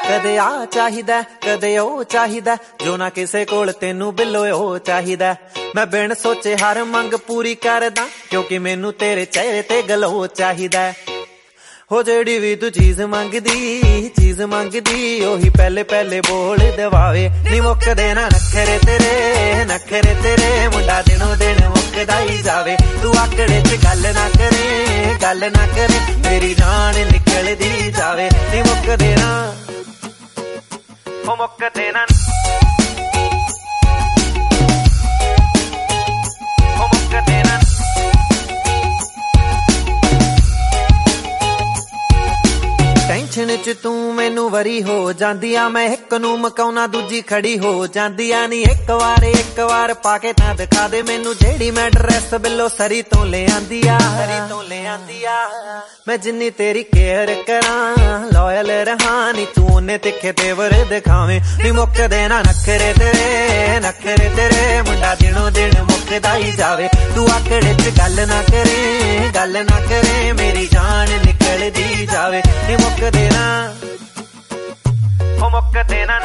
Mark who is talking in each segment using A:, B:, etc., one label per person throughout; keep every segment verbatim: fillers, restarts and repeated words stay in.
A: कदे आ चाहिदा कदे ओ चाहिदा, जो ना किसे कोल तेनू बिल्लो ओ चाहिदा। मैं बिन सोचे हर मंग पूरी करदा, क्योंकि मैनू तेरे चेहरे ते गलो चाहिदा। हो जेड़ी भी तू चीज मंगदी चीज मंगदी, ओही पहले पहले बोल दवावे। नी मुकदे ना नखरे तेरे नखरे तेरे, मुंडा दिनों दिन मुकदा ही जावे। तू आकड़े च गल ना करे गल ना करे, मेरी जान निकलदी जावे। नी मुकदे ना ओ मुकदे ना ओ मुकदे ना। टेंशन च तू मैनू वरी हो जांदी आ, मैं एक नू मकाउना दूजी खड़ी हो जांदी आ। नी एक वार एक वार पाके तां दिखा दे मैनू, जेड़ी मैं ड्रेस बिलो सरी तो ले आंदी आ सरी तो ले आंदी आ। मैं जिन्नी तेरी केयर करां लॉयल रहां, नी तू उन्ने तिखे तेवर दिखावे। नी मुकदे ना नखरे तेरे नखरे तेरे, मुंडा दिनों दिन मुकदा ही जावे। तू आकड़े च गल ना करे गल ना करे, मेरी जान निकलदी जावे। नी मुकदे ना ओ मुकदे ना।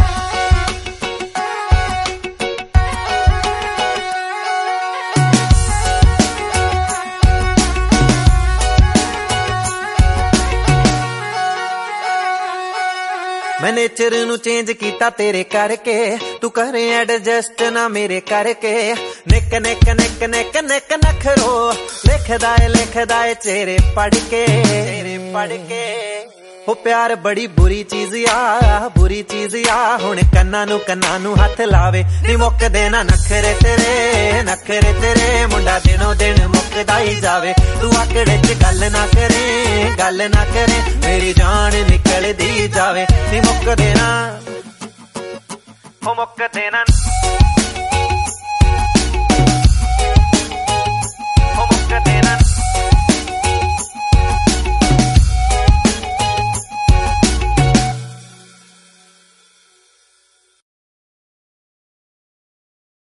A: मैं नेचर नू चेंज कीता तेरे करके, तू करे एडजस्ट ना मेरे करके। निक निक निक निक निक नखरो लिखदा है लिखदा है चेहरे पढ़ के चेहरे पढ़ के। हो प्यार बड़ी बुरी चीज आ बुरी चीज आ, हुण कन्ना नू कन्ना नू हथ लावे। नी मुकदे ना नखरे तेरे नखरे तेरे, मुंडा दिनों दिन मुकदा ही जावे। तू आकड़े च गल ना करे गल ना करे, मेरी जान निकलदी जावे। नी मुकदे ना ओ मुकदे ना।